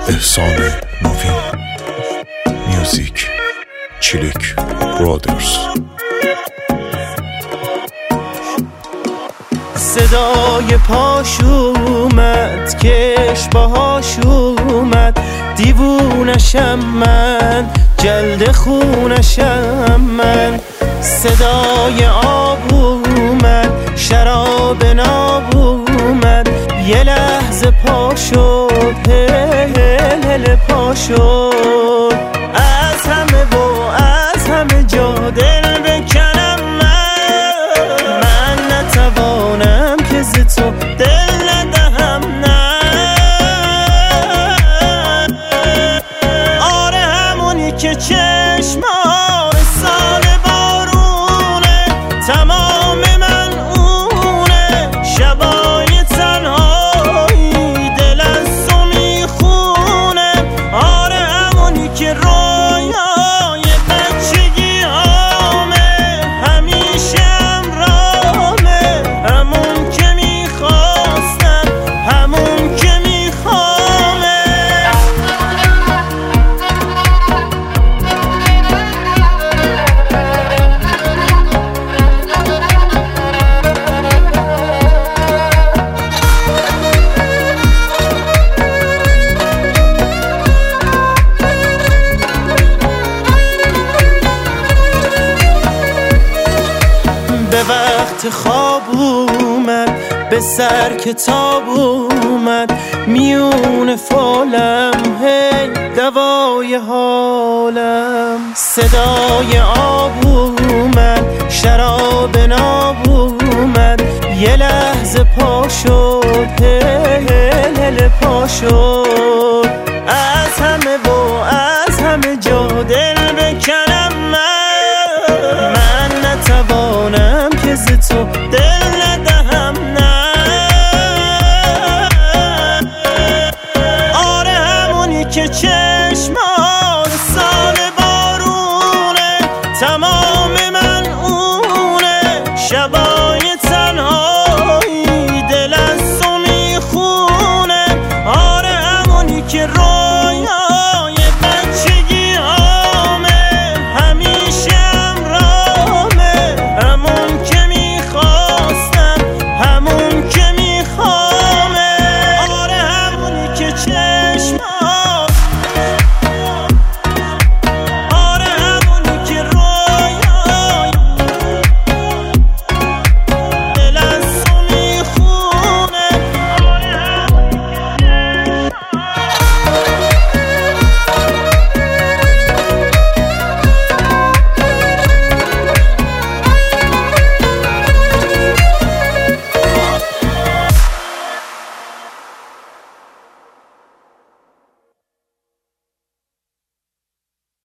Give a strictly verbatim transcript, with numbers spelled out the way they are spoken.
احسان نوین، میوزیک چیلیک برادرز. صدای پاش اومد، کش باهاش اومد، دیوونشم من، جلد خونشم من. صدای آب اومد، شراب ناب اومد، یه لحظه پا شد، هل هل پا شد. از همه و از همه جا دل بکنم من، من نتوانم که ز تو دل ندهم نه. آره همونی که چشمار سال بارونه، تمام من اونه، شبای تنهایی دل از تو میخونه. آره همونی که رویای بچگی هامه، همیشه همراهمه، همون که میخواستم، همون که میخوامه. به وقت خواب اومد، به سر کتاب اومد، میون فالم هی دوای حالم. صدای آب اومد، شراب ناب اومد، یه لحظه پا شد، هل هل پا شد. از همه و از همه جا دل بکنم من، من نتوانم که ز تو دل ندهم نه. آره همونی که چشمار سال بارونه، تمام من اونه، شبای تنهایی دل از تو میخونه. آره همونی که رو